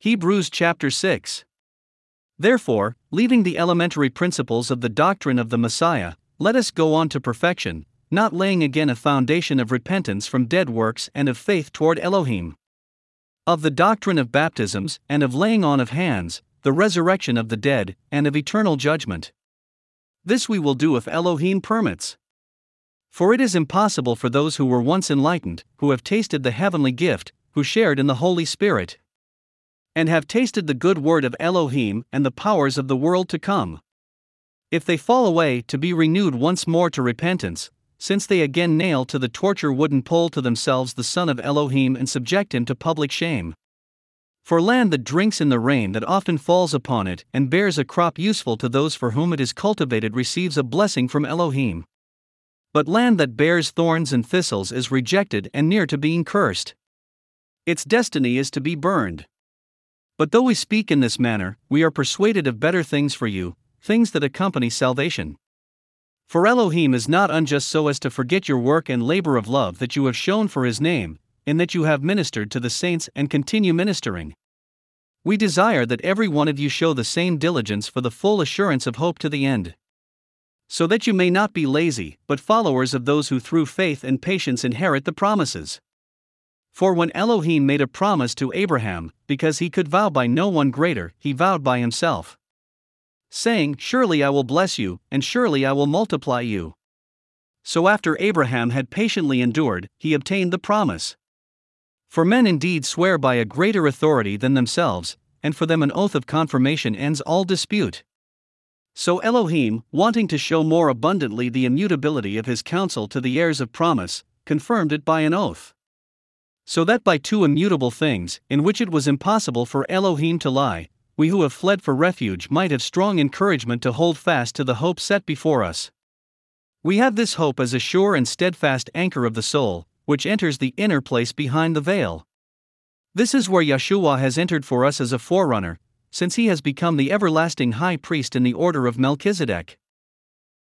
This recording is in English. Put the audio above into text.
Hebrews chapter 6. Therefore, leaving the elementary principles of the doctrine of the Messiah, let us go on to perfection, not laying again a foundation of repentance from dead works and of faith toward Elohim. Of the doctrine of baptisms, and of laying on of hands, the resurrection of the dead, and of eternal judgment. This we will do if Elohim permits. For it is impossible for those who were once enlightened, who have tasted the heavenly gift, who shared in the Holy Spirit, and have tasted the good word of Elohim and the powers of the world to come, if they fall away, to be renewed once more to repentance, since they again nail to the torture wooden pole to themselves the Son of Elohim and subject him to public shame. For land that drinks in the rain that often falls upon it and bears a crop useful to those for whom it is cultivated receives a blessing from Elohim. But land that bears thorns and thistles is rejected and near to being cursed. Its destiny is to be burned. But though we speak in this manner, we are persuaded of better things for you, things that accompany salvation. For Elohim is not unjust so as to forget your work and labor of love that you have shown for his name, in that you have ministered to the saints and continue ministering. We desire that every one of you show the same diligence for the full assurance of hope to the end, so that you may not be lazy, but followers of those who through faith and patience inherit the promises. For when Elohim made a promise to Abraham, because he could vow by no one greater, he vowed by himself, saying, "Surely I will bless you, and surely I will multiply you." So after Abraham had patiently endured, he obtained the promise. For men indeed swear by a greater authority than themselves, and for them an oath of confirmation ends all dispute. So Elohim, wanting to show more abundantly the immutability of his counsel to the heirs of promise, confirmed it by an oath. So that by two immutable things, in which it was impossible for Elohim to lie, we who have fled for refuge might have strong encouragement to hold fast to the hope set before us. We have this hope as a sure and steadfast anchor of the soul, which enters the inner place behind the veil. This is where Yeshua has entered for us as a forerunner, since he has become the everlasting high priest in the order of Melchizedek.